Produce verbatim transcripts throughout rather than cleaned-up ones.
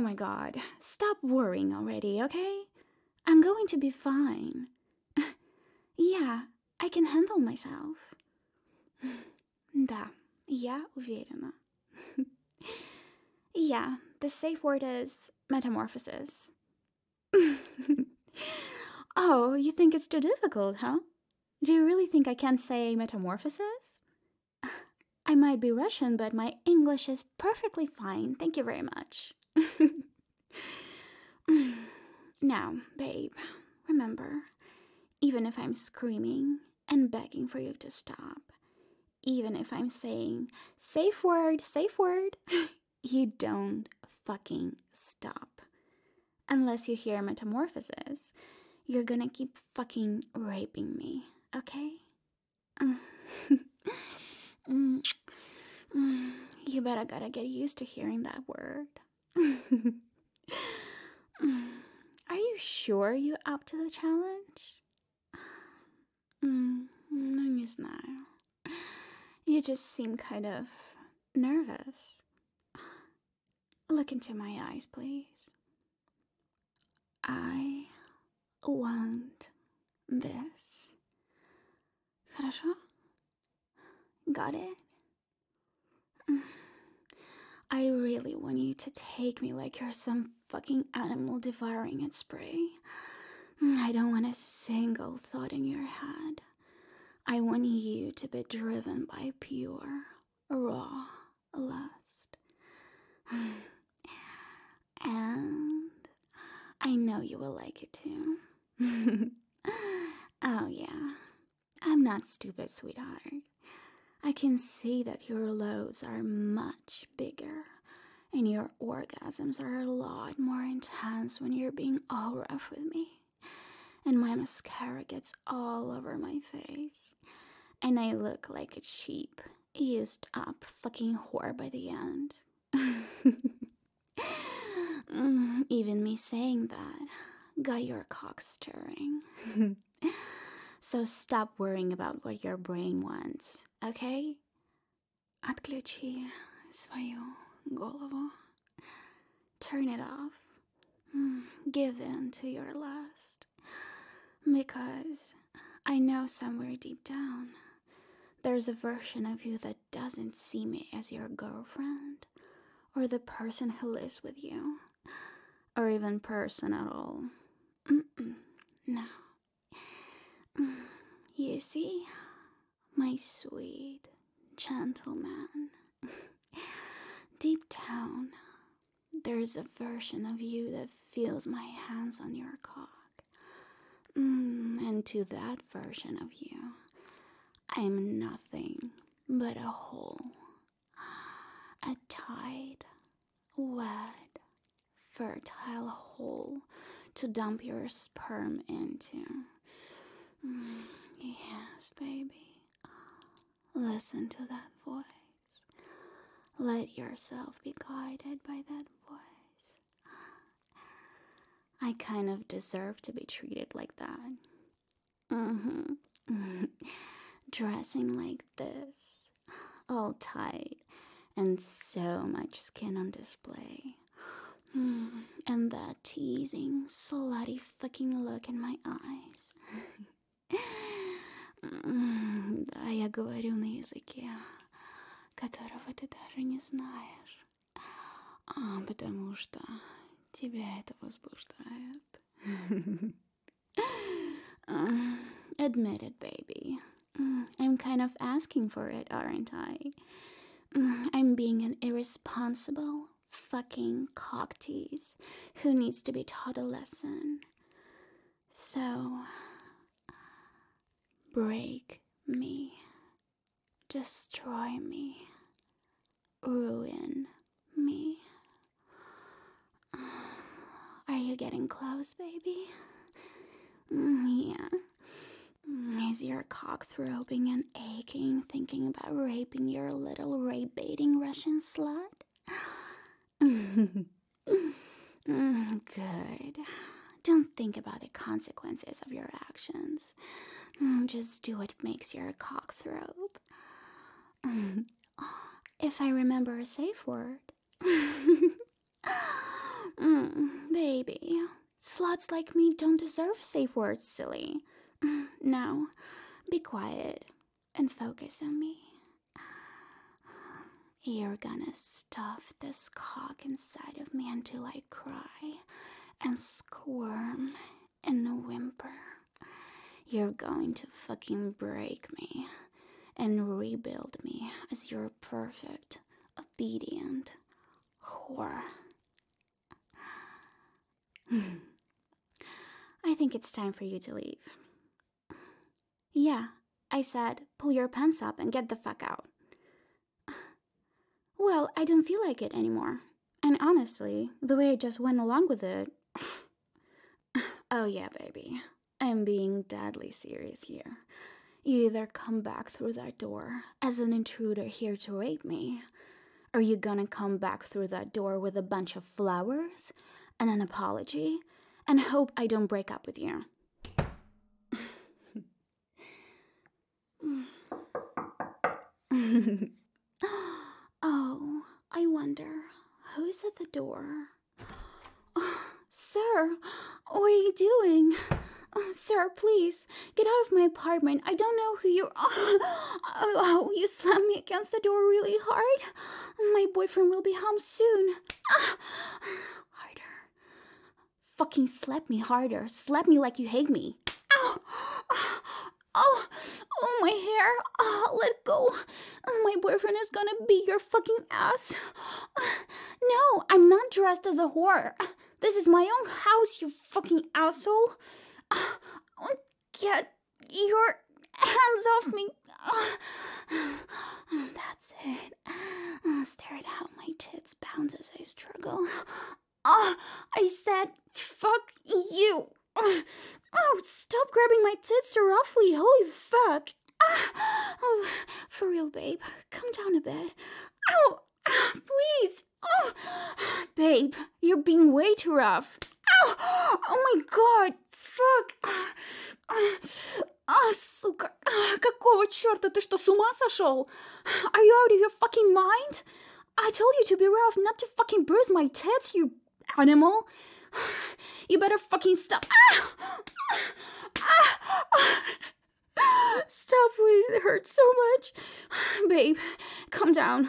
my god, stop worrying already, okay? I'm going to be fine. Yeah, I can handle myself. Да, я уверена. Yeah, the safe word is metamorphosis. Oh, you think it's too difficult, huh? Do you really think I can't say metamorphosis? I might be Russian, but my English is perfectly fine. Thank you very much. Now, babe, remember, even if I'm screaming and begging for you to stop, even if I'm saying, safe word, safe word, you don't fucking stop. Unless you hear metamorphosis, you're gonna keep fucking raping me, okay? You better gotta get used to hearing that word. Are you sure you're up to the challenge? Mm, no, не знаю. You just seem kind of nervous. Look into my eyes, please. I want this. Хорошо? Got it? I really want you to take me like you're some fucking animal devouring its prey. I don't want a single thought in your head. I want you to be driven by pure, raw lust. And I know you will like it too. Oh, yeah. I'm not stupid, sweetheart. I can see that your loads are much bigger, and your orgasms are a lot more intense when you're being all rough with me. And my mascara gets all over my face, and I look like a cheap, used up fucking whore by the end. Even me saying that got your cock stirring. So stop worrying about what your brain wants, okay? Отключи свою голову. Turn it off. Give in to your lust. Because I know somewhere deep down, there's a version of you that doesn't see me as your girlfriend, or the person who lives with you, or even person at all. Mm-mm, no. You see, my sweet gentleman, deep down, there's a version of you that feels my hands on your cock. Mm, and to that version of you, I'm nothing but a hole, a tight, wet, fertile hole to dump your sperm into. Mm, yes, baby. Listen to that voice. Let yourself be guided by that voice. I kind of deserve to be treated like that. Mm-hmm. Dressing like this, all tight, and so much skin on display. Mm, and that teasing, slutty fucking look in my eyes. Да, я говорю на языке, которого ты даже не знаешь, а, потому что тебя это возбуждает. uh, admit it, baby. I'm kind of asking for it, aren't I? I'm being an irresponsible fucking cock tease who needs to be taught a lesson. So, break me, destroy me, ruin me. Are you getting close, baby? Yeah. Is your cock throbbing and aching, thinking about raping your little rape-baiting Russian slut? Good. Don't think about the consequences of your actions. Just do what makes your cock throb. If I remember a safe word. Baby, sluts like me don't deserve safe words, silly. Now, be quiet and focus on me. You're gonna stuff this cock inside of me until I cry and squirm and whimper. You're going to fucking break me and rebuild me as your perfect, obedient whore. I think it's time for you to leave. Yeah, I said, pull your pants up and get the fuck out. Well, I don't feel like it anymore. And honestly, the way I just went along with it... Oh yeah, baby. I'm being deadly serious here. You either come back through that door as an intruder here to rape me, or you gonna come back through that door with a bunch of flowers and an apology, and hope I don't break up with you. Oh, I wonder, who's at the door? Oh, sir, what are you doing? Oh, sir, please, get out of my apartment. I don't know who you are. Oh, oh, you slammed me against the door really hard. My boyfriend will be home soon. Ah, harder. Fucking slap me harder. Slap me like you hate me. Ow! Oh, oh, my hair. Oh, let go. My boyfriend is gonna beat your fucking ass. No, I'm not dressed as a whore. This is my own house, you fucking asshole. Get your hands off me. That's it. Stare at how my tits bounce as I struggle. Oh, I said, fuck you. Oh, stop grabbing my tits so roughly. Holy fuck. Oh, for real, babe. Come down a bit. Ow, please. Oh, babe, you're being way too rough. Ow, oh my god. Fuck. А, сука. Какого черта? Ты что, с ума сошел? Are you out of your fucking mind? I told you to be rough, not to fucking bruise my tits, you animal. You better fucking stop. Stop, please. It hurts so much. Babe, calm down.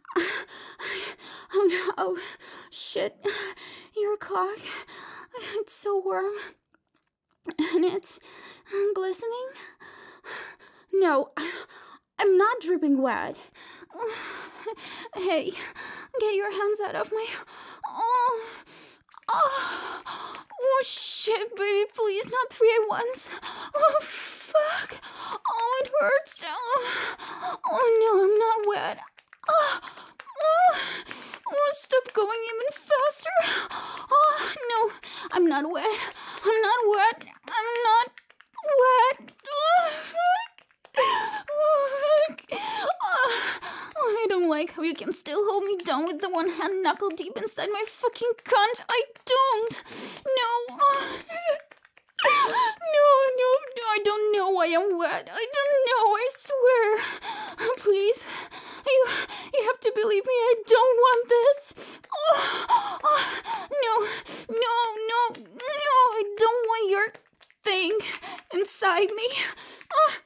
Oh no. Oh, shit. Your cock. It's so warm. And it's glistening. No, I'm not dripping wet. Hey, get your hands out of my... Oh, oh, oh shit, baby, please, not three at once. Oh, fuck. Oh, it hurts. Oh, oh no, I'm not wet. Oh, oh, oh, stop going even faster. Oh, no, I'm not wet. I'm not wet. I'm not wet. Oh, fuck. Oh, fuck. Oh, I don't like how you can still hold me down with the one hand knuckle deep inside my fucking cunt. I don't. No. No, no, no. I don't know why I'm wet. I don't know. I swear. Please. You, you have to believe me. I don't want this. Oh, oh, no, no, no, no. I don't want your thing inside me. Oh,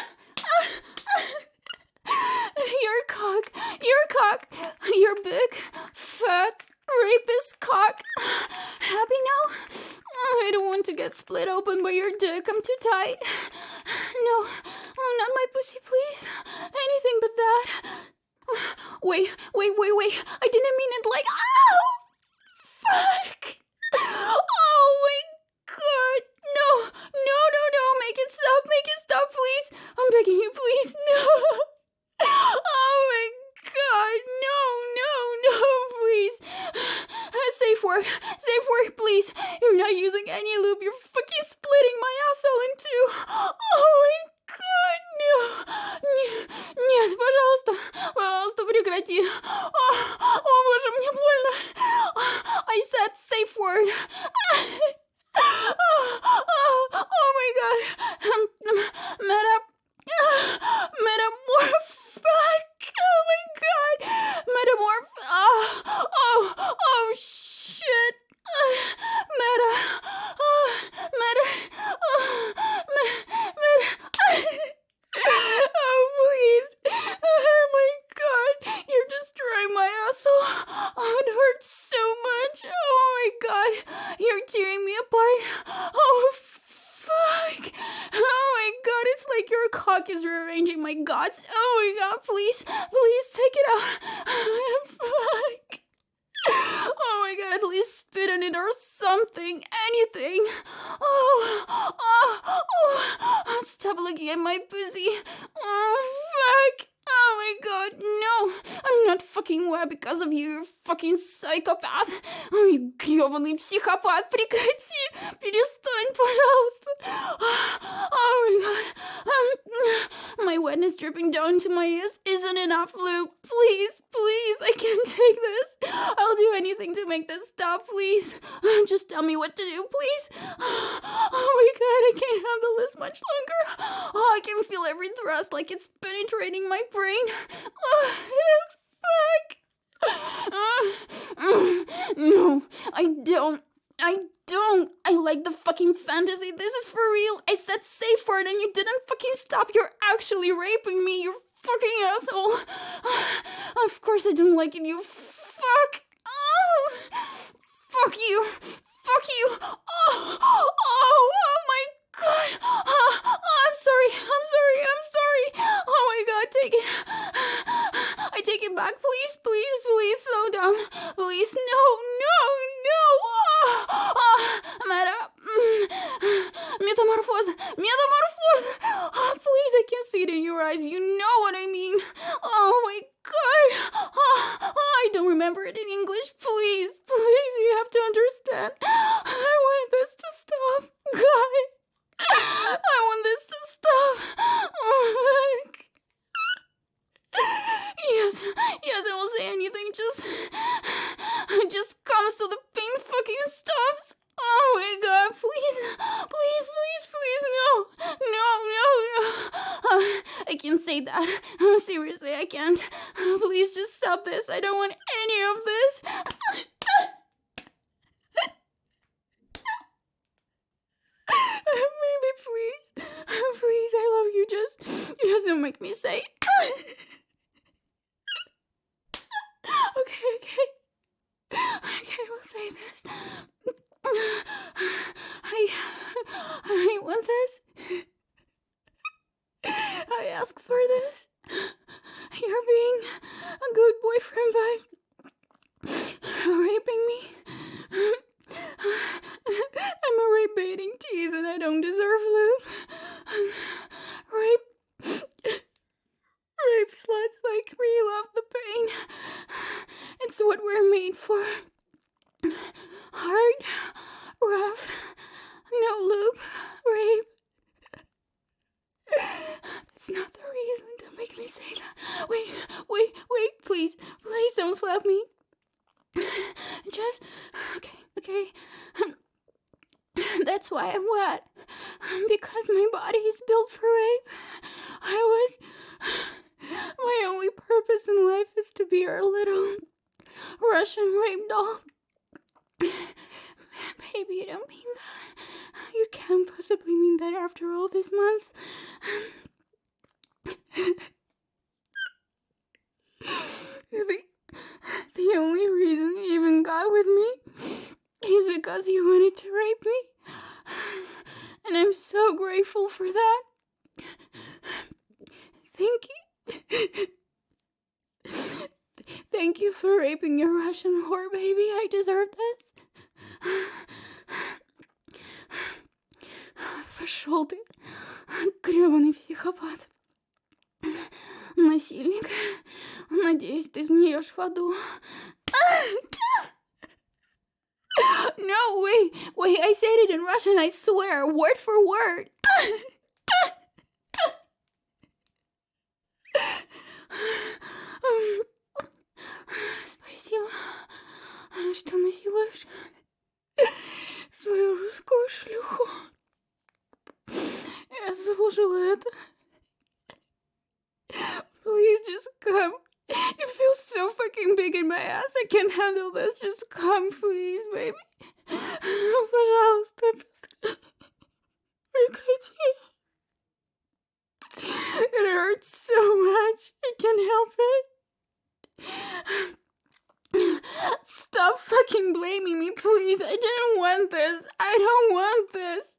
your cock, your cock, your big, fat, rapist cock. Happy now? I don't want to get split open by your dick. I'm too tight. No, oh, not my pussy, please. Anything but that. Wait, wait, wait, wait. I didn't mean it like... Ow! Fuck! Oh my god. No, no, no, no. Make it stop. Make it stop, please. I'm begging you, please. No. Oh my god. No, no, no, please. Safe word. Safe word, please. You're not using any lube. You're fucking splitting my asshole in two. Oh my god, no. Нет, пожалуйста. Пожалуйста, прекрати. О, о боже, мне больно. I said safe word. Oh, oh, oh my god. Um, um, meta, uh, metamorph. Fuck. Oh my god. Metamorph. Oh, oh, oh shit. Uh, Oh, it hurts so much. Oh my god. You're tearing me apart. Oh, fuck. Oh my god, it's like your cock is rearranging my guts. Oh my god, please, please take it out. Fuck. Oh my god, at least spit in it or something. Anything. Oh, oh, oh. Stop looking at my pussy. Oh, fuck. Oh my god, no! I'm not fucking wet because of you, you fucking psychopath! Ой, грёбаный психопат, прекрати! Перестань, пожалуйста! Oh my god! Um, my wetness dripping down to my ears isn't enough, Luke! Please, please, I can't take this! I'll do anything to make this stop, please! Just tell me what to do, please! Oh my god, I can't handle this much longer! Oh, I can feel every thrust like it's penetrating my brain. Oh, fuck. Uh, no, I don't. I don't. I like the fucking fantasy. This is for real. I said safe word and you didn't fucking stop. You're actually raping me, you fucking asshole. Of course I don't like it, you fuck. Oh, fuck you. Fuck you. Oh, oh, oh my god. Oh, oh, I'm sorry. I'm sorry. I'm sorry. Oh my god, take it. I take it back. Please, please, please slow down. Please, no, no, no. Oh, oh, Meta. Metamorphose. Metamorphose. Oh, please, I can see it in your eyes. You know what I mean. Oh my god. Oh, oh, I don't remember it in English. Please, please, you have to understand. I want this to stop. God. I want this to stop. Oh, fuck. Yes, yes, I will say anything. Just, just come so the pain fucking stops. Oh my god, please, please, please, please, no, no, no, no. Uh, I can't say that. Oh, seriously, I can't. Please just stop this. I don't want any of this. Maybe, please, please, I love you. Just, just don't make me say. Okay, okay. Okay, we'll say this. I, I want this. I asked for this. You're being a good boyfriend by raping me. I'm a rape baiting tease and I don't deserve lube. Rape. Rape sluts like me love the pain. It's what we're made for. Hard, rough, no lube, rape. That's not the reason to make me say that. Wait, wait, wait, please, please don't slap me. Just, okay, okay. That's why I'm wet. Because my body is built for rape. I was... My only purpose in life is to be our little Russian rape doll. Baby, you don't mean that. You can't possibly mean that after all these months. the, the only reason you even got with me is because you wanted to rape me. And I'm so grateful for that. Thank you. Thank you for raping your Russian whore, baby. I deserve this. Пошел ты, грёбаный психопат. Насильник. Надеюсь, ты сгниешь в аду. No, wait, wait, I said it in Russian, I swear, word for word. Спасибо, что насилуешь свою русскую шлюху. Я заслужила это. Please just come. It feels so fucking big in my ass. I can't handle this. Just come, please, baby. Пожалуйста, прекрати. It hurts so much. I can't help it. Stop fucking blaming me, please. I didn't want this. I don't want this.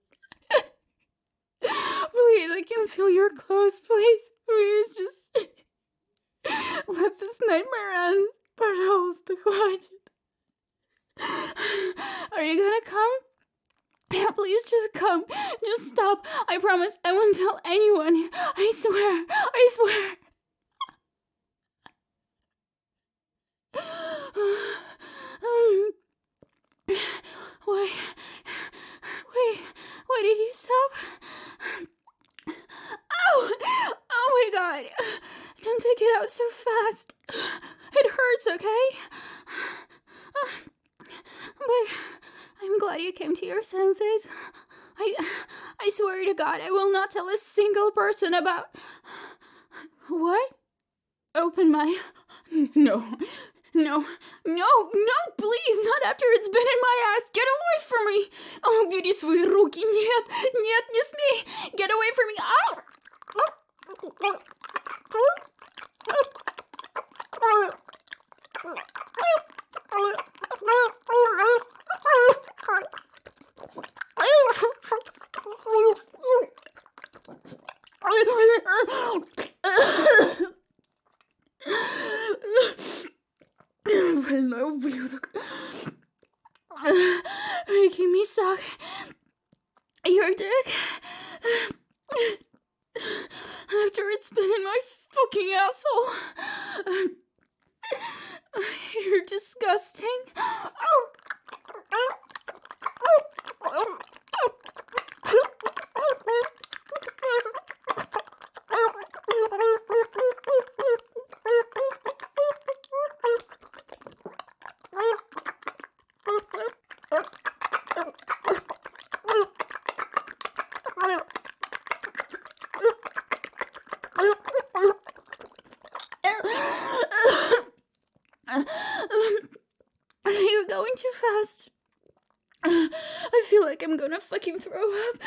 Please, I can feel your clothes. Please, please, just let this nightmare end. Пожалуйста, хватит. Are you gonna come? Yeah, please just come. Just stop. I promise I won't tell anyone. I swear. I swear. um, why? Wait. Why did you stop? Oh! Oh my god. Don't take it out so fast. It hurts, okay? But I'm glad you came to your senses. I I swear to God, I will not tell a single person about... What? Open my... No. No. No. No, please. Not after it's been in my ass. Get away from me. Oh, бери свои руки. Нет. Нет, не смей. Get away from me. Ow! Больной ублюдок. Making me suck your dick after it's been in my fucking asshole. You're disgusting. You're going too fast. I feel like I'm gonna fucking throw up.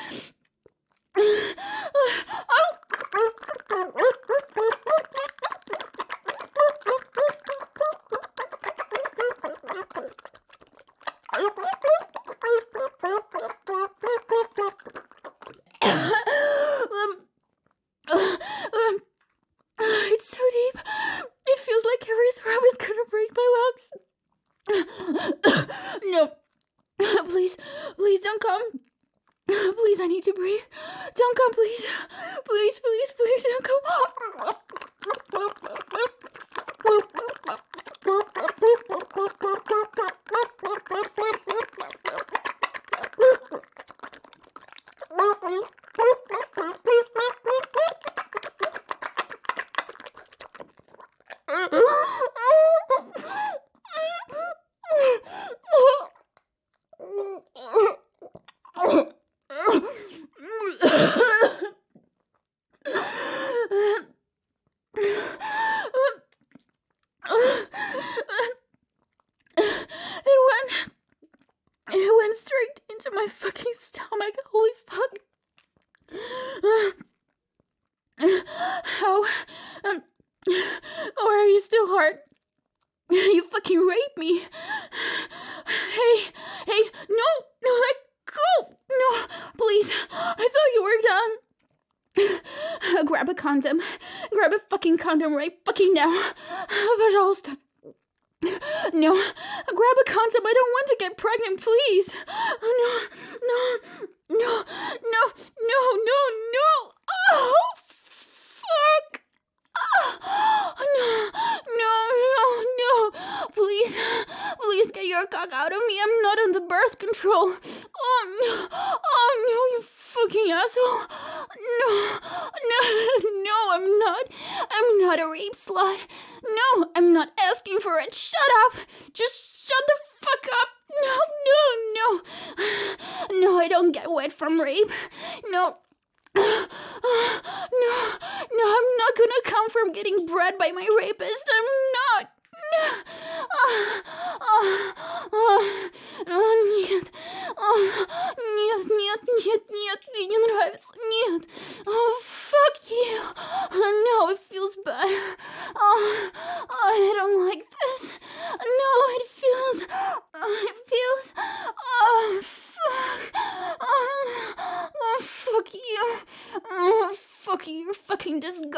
It's so deep. It feels like every throb is gonna break my lungs. No. Please, please don't come. Please, I need to breathe. Don't come, please. Please, please, please don't come. It went straight into my fucking stomach. Holy fuck. How? Um, or are you still hard? You fucking raped me. Hey, hey, no, no, let go. No, please. I thought you were done. Grab a condom. Grab a fucking condom right fucking now. Пожалуйста. No, grab a condom. I don't want to get pregnant, please. No, no, no, no, no, no, no. Oh, fuck. Oh, no, no, no, no. Please, please get your cock out of me. I'm not on the birth control. Oh, no. Oh, no, you fucking asshole. No, no, no, I'm not. I'm not a rape slut. No, I'm not asking for it. Shut up. Just shut the fuck up. No, no, no. No, I don't get wet from rape. No. No, no, I'm not gonna come from getting bred by my rapist. I'm not. No. Oh, oh, oh, oh, нет. Oh, нет, нет, нет, нет, мне не нравится. Нет. Oh, fuck you. Oh, no, it feels bad. Oh, oh, I don't like this. No,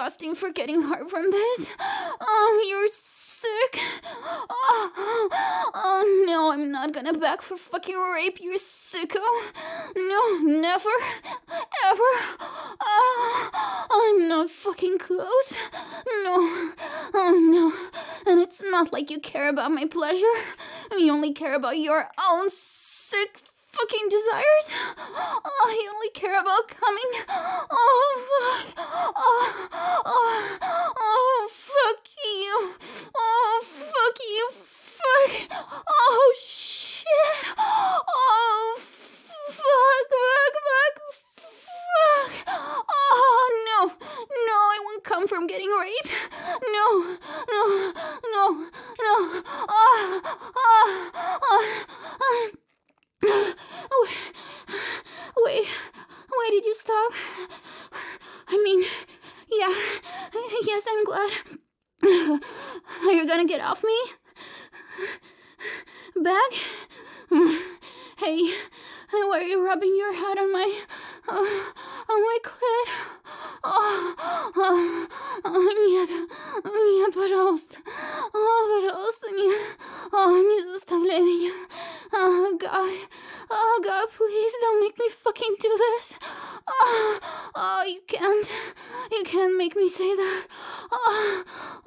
disgusting for getting hard from this. Oh, you're sick. Oh, oh no, I'm not gonna back for fucking rape, you sicko. No, never, ever. Oh, I'm not fucking close. No, oh no. And it's not like you care about my pleasure. You only care about your own sick fucking desires. Oh, you only care about coming. Oh, fuck. Oh, oh, oh, fuck you. Oh, fuck you. Fuck. Oh, shit. Oh, fuck, fuck, fuck, fuck. Oh, no. No, I won't come from getting raped. No, no, no, no. Oh, oh, oh, oh. Wait, why did you stop? I mean, yeah, yes, I'm glad. Are you gonna get off me? Back? Hey, why are you rubbing your head on my, uh, on my clit? Oh, oh, oh, нет, нет, пожалуйста, oh, пожалуйста, нет, oh, не заставляй меня, oh, God, oh, God, please, don't make me fucking do this, oh, oh, you can't, you can't make me say that, oh,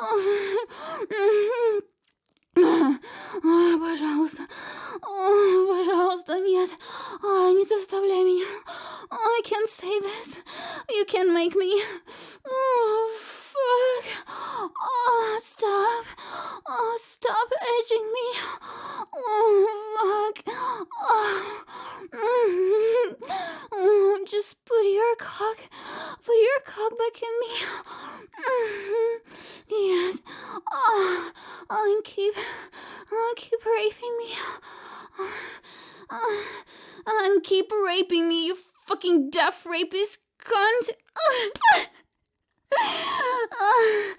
oh, Ой, пожалуйста, ой, пожалуйста, нет, ой, не заставляй меня, I can't say this, you can't make me, oh, fuck, oh, stop, oh, stop edging me, oh, fuck, oh, mm, oh, just put your cock, put your cock back in me, mm, yes, oh, oh, and keep, oh, keep raping me, oh, oh, and keep raping me, you fucking deaf rapist cunt. Oh, oh,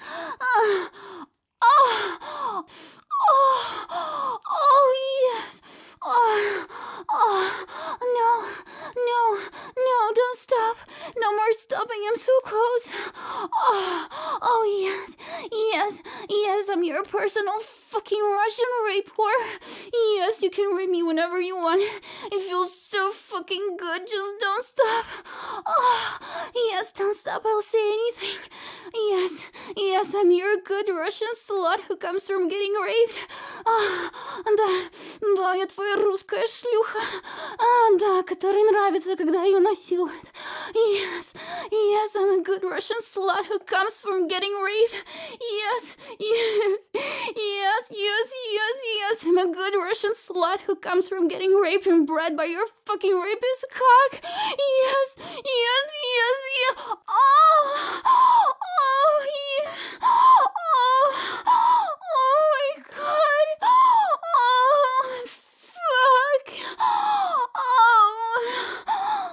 oh, oh, oh, yes. Oh, oh, no, no, no, don't stop. No more stopping, I'm so close. Oh, oh, yes, yes, yes, I'm your personal fucking Russian rape whore. Yes, you can rape me whenever you want. It feels so fucking good, just don't stop. Oh, yes, don't stop, I'll say anything. Yes, yes, I'm your good Russian slut who comes from getting raped. А, да, да, я твоя русская шлюха. А, да, которой нравится, когда ее насилуют. Yes, yes, I'm a good Russian slut who comes from getting raped. Yes, yes, yes, yes, yes, yes, I'm a good Russian slut who comes from getting raped and bred by your fucking rapist cock. Yes, yes, yes, yes. Oh, oh, yeah. Oh, oh my God. Oh, fuck. Oh, oh,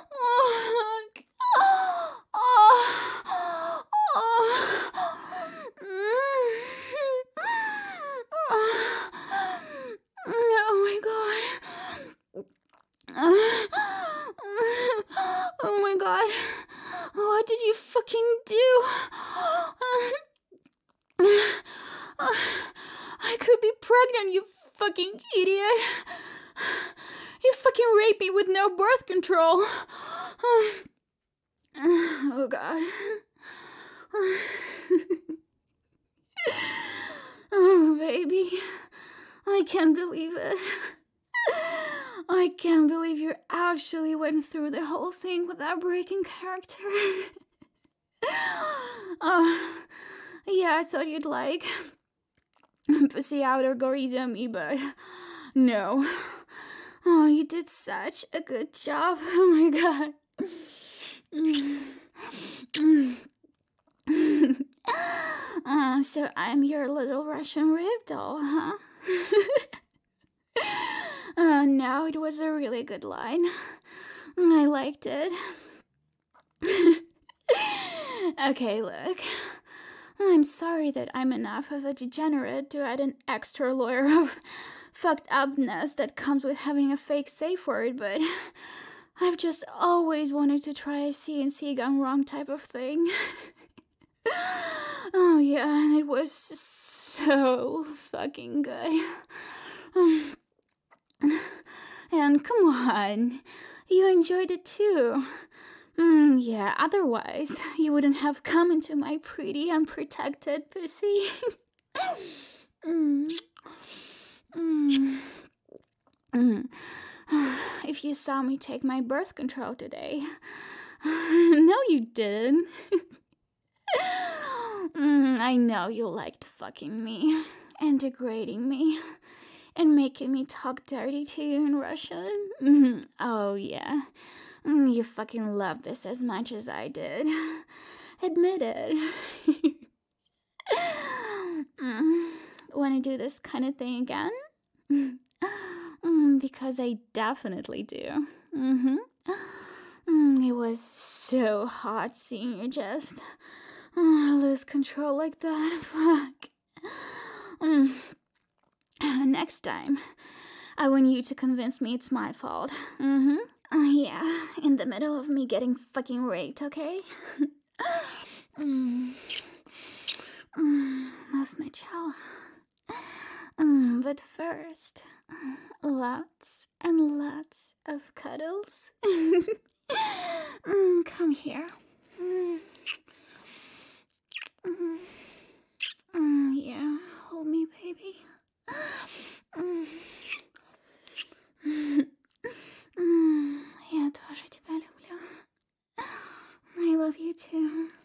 oh, oh, oh my God. Oh my God. What did you fucking do? I could be pregnant, you fucking idiot. You fucking raped me with no birth control. Oh God. Oh, baby. I can't believe it. I can't believe you actually went through the whole thing without breaking character. Oh, yeah, I thought you'd like pussy out or goriza me, but no. Oh, you did such a good job. Oh my God. Oh, so I'm your little Russian rib doll, huh? Oh, no, it was a really good line. I liked it. Okay, look. I'm sorry that I'm enough of a degenerate to add an extra layer of fucked upness that comes with having a fake safe word, but I've just always wanted to try a C N C gone wrong type of thing. Oh yeah, it was so fucking good. Um, and come on, you enjoyed it too. Mm, yeah, otherwise, you wouldn't have come into my pretty unprotected pussy. mm. Mm. Mm. If you saw me take my birth control today. No, you didn't. Mm, I know you liked fucking me and degrading me and making me talk dirty to you in Russian. Mhm. Oh, yeah. Mm, you fucking love this as much as I did. Admit it. mm. Want to do this kind of thing again? mm, because I definitely do. Mm-hmm. Mm, it was so hot seeing you just uh, lose control like that. Fuck. Mm. Next time, I want you to convince me it's my fault. Mm-hmm. Uh, yeah, in the middle of me getting fucking raped, okay? mm. Mm, no sначала. Mm, but first, lots and lots of cuddles. mm, come here. Mm. Mm. Mm, yeah, hold me, baby. Mm. Mm, я тоже тебя люблю. I love you too.